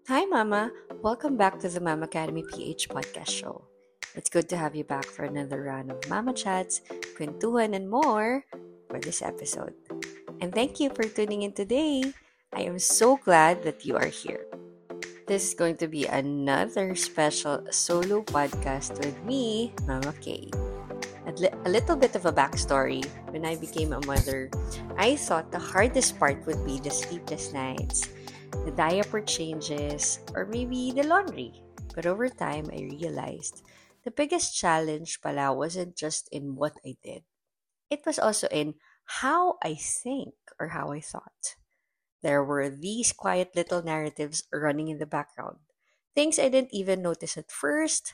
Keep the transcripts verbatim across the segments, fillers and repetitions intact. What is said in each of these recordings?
Hi, Mama. Welcome back to the Mama Academy P H podcast show. It's good to have you back for another round of Mama Chats, Kwentuhan, and more for this episode. And thank you for tuning in today. I am so glad that you are here. This is going to be another special solo podcast with me, Mama Kay. A, li- a little bit of a backstory. When I became a mother, I thought the hardest part would be the sleepless nights, the diaper changes, or maybe the laundry. But over time, I realized the biggest challenge pala wasn't just in what I did. It was also in how I think or how I thought. There were these quiet little narratives running in the background. Things I didn't even notice at first,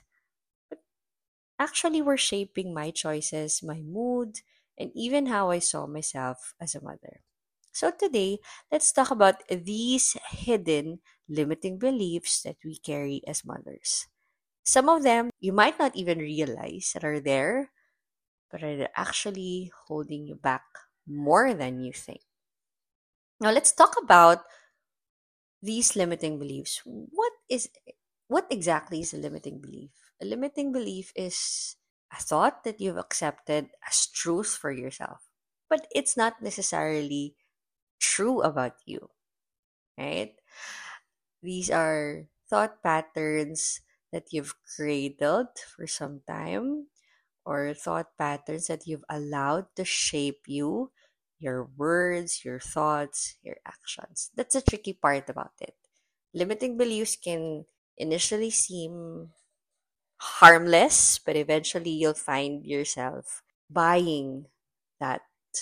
actually were shaping my choices, my mood, and even how I saw myself as a mother. So today, let's talk about these hidden limiting beliefs that we carry as mothers. Some of them you might not even realize that are there, but are actually holding you back more than you think. Now let's talk about these limiting beliefs. What is what exactly is a limiting belief? A limiting belief is a thought that you've accepted as truth for yourself, but it's not necessarily true about you, right? These are thought patterns that you've cradled for some time, or thought patterns that you've allowed to shape you, your words, your thoughts, your actions. That's a tricky part about it. Limiting beliefs can initially seem harmless, but eventually you'll find yourself buying that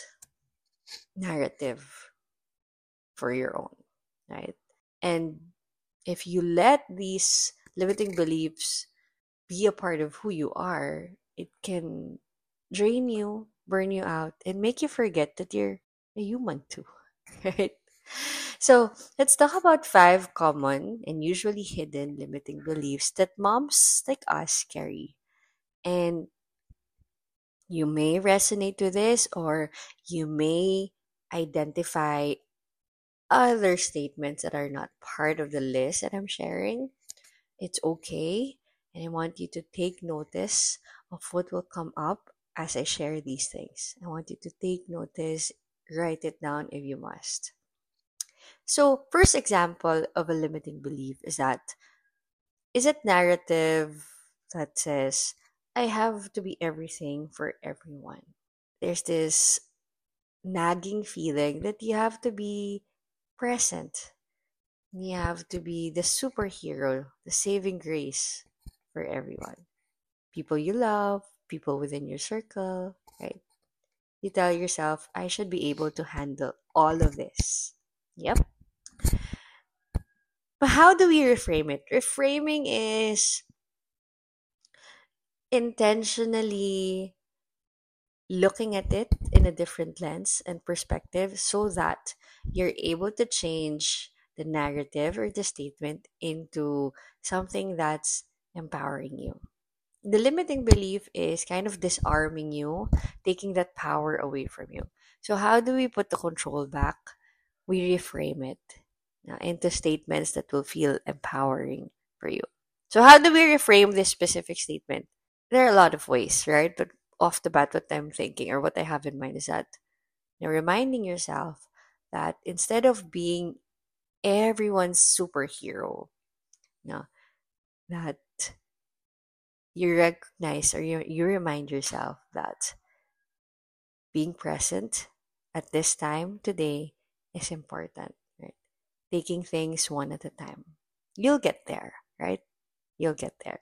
narrative for your own, right? And if you let these limiting beliefs be a part of who you are, it can drain you, burn you out, and make you forget that you're a human too, right? So let's talk about five common and usually hidden limiting beliefs that moms like us carry. And you may resonate with this, or you may identify other statements that are not part of the list that I'm sharing. It's okay. And I want you to take notice of what will come up as I share these things. I want you to take notice, write it down if you must. So, first example of a limiting belief is that is it narrative that says, I have to be everything for everyone. There's this nagging feeling that you have to be present. You have to be the superhero, the saving grace for everyone. People you love, people within your circle, right? You tell yourself, I should be able to handle all of this. Yep. But how do we reframe it? Reframing is intentionally looking at it in a different lens and perspective so that you're able to change the narrative or the statement into something that's empowering you. The limiting belief is kind of disarming you, taking that power away from you. So, how do we put the control back? We reframe it uh, into statements that will feel empowering for you. So, how do we reframe this specific statement? There are a lot of ways, right? But off the bat, what I'm thinking or what I have in mind is that you're reminding yourself that instead of being everyone's superhero, no, that you recognize or you, you remind yourself that being present at this time today is important, right? Taking things one at a time. You'll get there, right? You'll get there.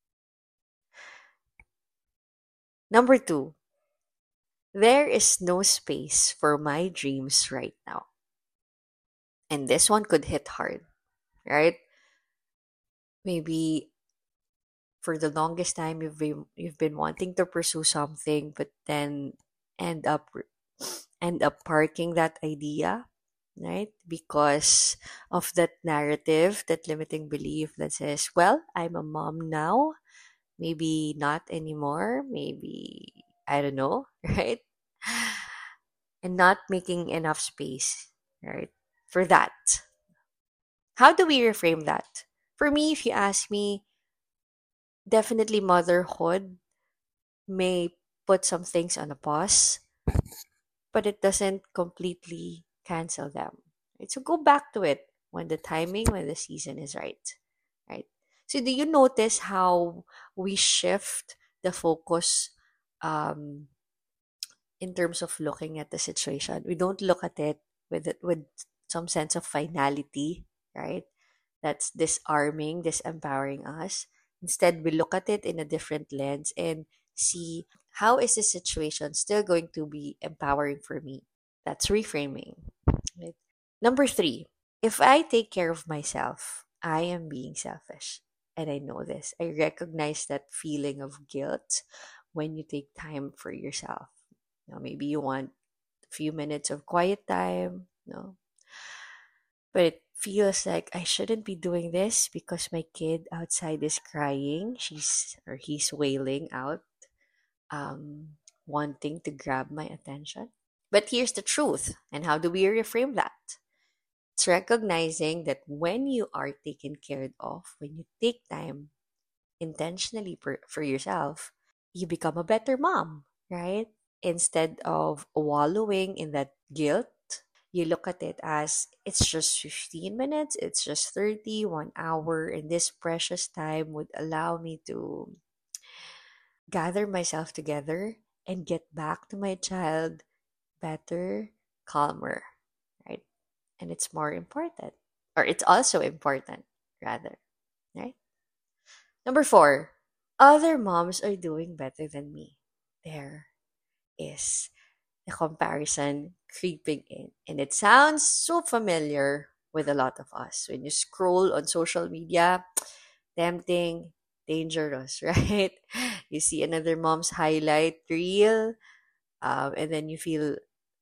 Number two, there is no space for my dreams right now. And this one could hit hard, right? Maybe for the longest time you've been you've been wanting to pursue something, but then end up end up parking that idea, right? Because of that narrative, that limiting belief that says, well, I'm a mom now, maybe not anymore, maybe I don't know, right? And not making enough space, right? For that. How do we reframe that? For me, if you ask me, definitely motherhood may put some things on a pause, but it doesn't completely cancel them. Right? So go back to it when the timing, when the season is right. Right. So do you notice how we shift the focus um, in terms of looking at the situation? We don't look at it with it with some sense of finality, right? That's disarming, disempowering us. Instead, we look at it in a different lens and see how is this situation still going to be empowering for me. That's reframing. Right? Number three, if I take care of myself, I am being selfish. And I know this. I recognize that feeling of guilt when you take time for yourself. Now, maybe you want a few minutes of quiet time, no, but it feels like I shouldn't be doing this because my kid outside is crying. She's or he's wailing out, um, wanting to grab my attention. But here's the truth. And how do we reframe that? It's recognizing that when you are taken care of, when you take time intentionally for, for yourself, you become a better mom, right? Instead of wallowing in that guilt, you look at it as it's just fifteen minutes, it's just thirty, one hour, and this precious time would allow me to gather myself together and get back to my child better, calmer, right? And it's more important, or it's also important, rather, right? Number four, other moms are doing better than me. There is the comparison creeping in. And it sounds so familiar with a lot of us. When you scroll on social media, tempting, dangerous, right? You see another mom's highlight reel, um, and then you feel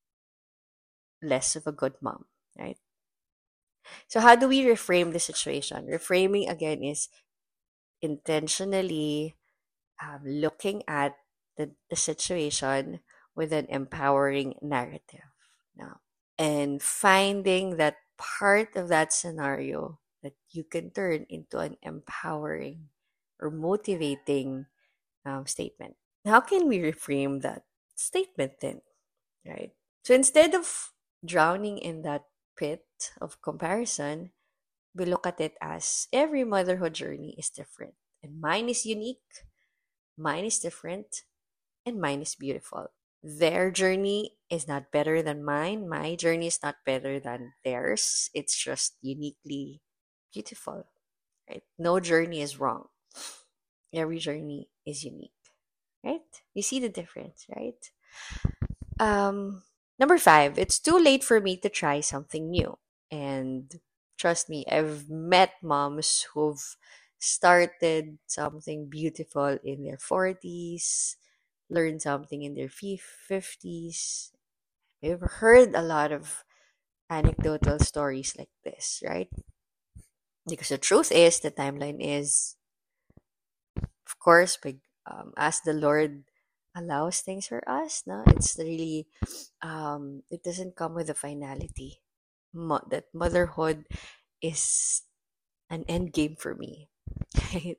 less of a good mom, right? So, how do we reframe the situation? Reframing again is intentionally um, looking at the, the situation with an empowering narrative now, and finding that part of that scenario that you can turn into an empowering or motivating um, statement. How can we reframe that statement then, right? So instead of drowning in that pit of comparison, we look at it as every motherhood journey is different, and mine is unique, mine is different, and mine is beautiful. Their journey is not better than mine. My journey is not better than theirs. It's just uniquely beautiful, right? No journey is wrong. Every journey is unique, right? You see the difference, right? Um, Number five, it's too late for me to try something new. And trust me, I've met moms who've started something beautiful in their forties, learned something in their fifties. We've heard a lot of anecdotal stories like this, right? Because the truth is, the timeline is, of course, big, um, as the Lord allows things for us, no, it's really, um, it doesn't come with a finality. Mo- that motherhood is an end game for me. Right?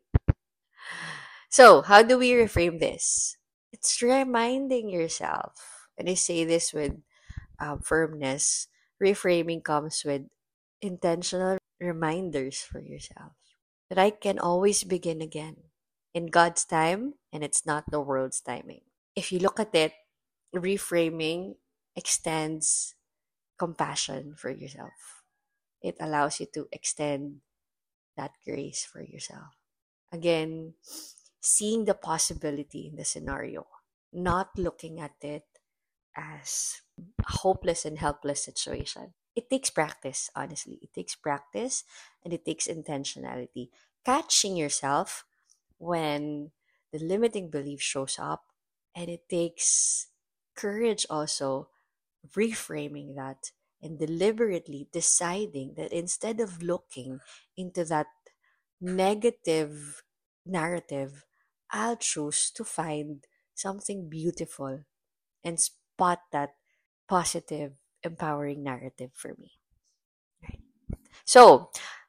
So, how do we reframe this? It's reminding yourself, and I say this with um, firmness. Reframing comes with intentional reminders for yourself that I can always begin again in God's time, and it's not the world's timing. If you look at it, reframing extends compassion for yourself. It allows you to extend that grace for yourself. Again, seeing the possibility in the scenario, not looking at it as a hopeless and helpless situation. It takes practice, honestly. It takes practice and it takes intentionality. Catching yourself when the limiting belief shows up, and it takes courage also reframing that and deliberately deciding that instead of looking into that negative narrative, I'll choose to find something beautiful and spot that positive, empowering narrative for me. Right. So,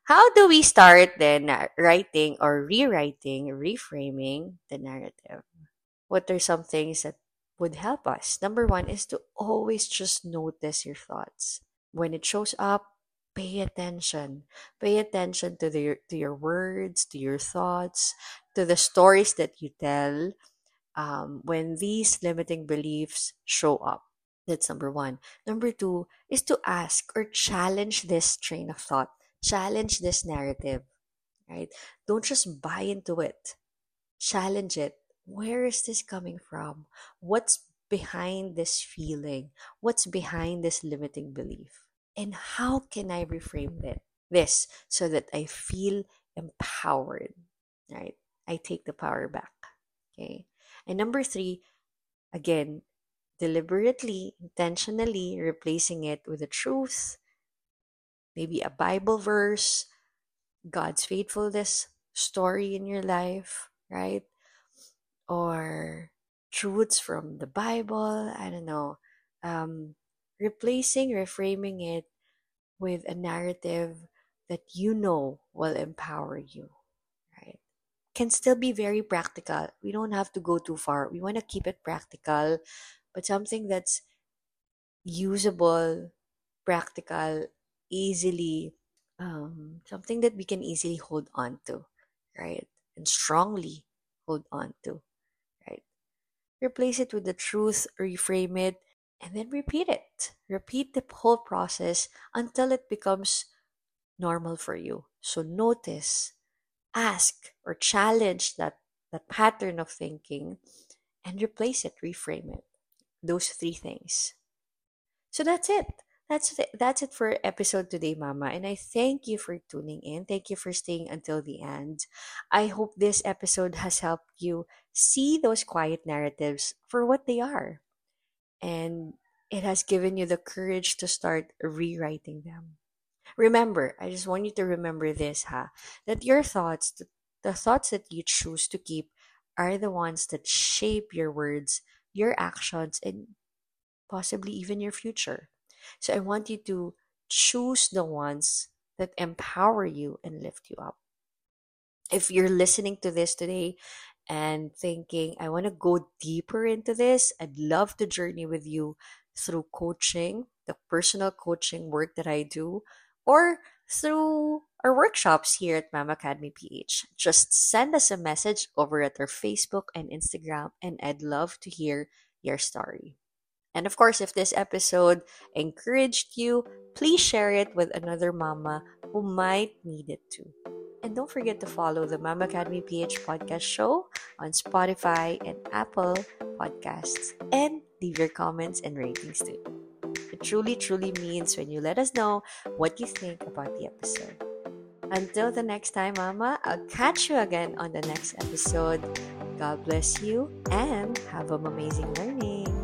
How do we start then uh, writing or rewriting, reframing the narrative? What are some things that would help us? Number one is to always just notice your thoughts. When it shows up, pay attention. Pay attention to the, to your words, to your thoughts, to the stories that you tell um, when these limiting beliefs show up. That's number one. Number two is to ask or challenge this train of thought, challenge this narrative, right? Don't just buy into it, challenge it. Where is this coming from? What's behind this feeling? What's behind this limiting belief? And how can I reframe it? This so that I feel empowered, right? I take the power back. Okay. And number three, again, deliberately, intentionally replacing it with a truth, maybe a Bible verse, God's faithfulness story in your life, right? Or truths from the Bible. I don't know. Um, replacing, reframing it with a narrative that you know will empower you, right? Can still be very practical. We don't have to go too far. We want to keep it practical, but something that's usable, practical, easily, um, something that we can easily hold on to, right? And strongly hold on to, right? Replace it with the truth, reframe it, and then repeat it. Repeat the whole process until it becomes normal for you. So notice, ask, or challenge that, that pattern of thinking and replace it, reframe it. Those three things. So that's it. That's it. That's it for episode today, Mama. And I thank you for tuning in. Thank you for staying until the end. I hope this episode has helped you see those quiet narratives for what they are. And it has given you the courage to start rewriting them. Remember, I just want you to remember this, ha, that your thoughts, the, the thoughts that you choose to keep, are the ones that shape your words, your actions, and possibly even your future. So I want you to choose the ones that empower you and lift you up. If you're listening to this today and thinking, I want to go deeper into this, I'd love to journey with you through coaching, the personal coaching work that I do, or through our workshops here at Mama Academy P H. Just send us a message over at our Facebook and Instagram, and I'd love to hear your story. And of course, if this episode encouraged you, please share it with another mama who might need it too. And don't forget to follow the Mama Academy P H podcast show on Spotify and Apple Podcasts. And leave your comments and ratings too. It truly, truly means when you let us know what you think about the episode. Until the next time, Mama, I'll catch you again on the next episode. God bless you and have an amazing learning.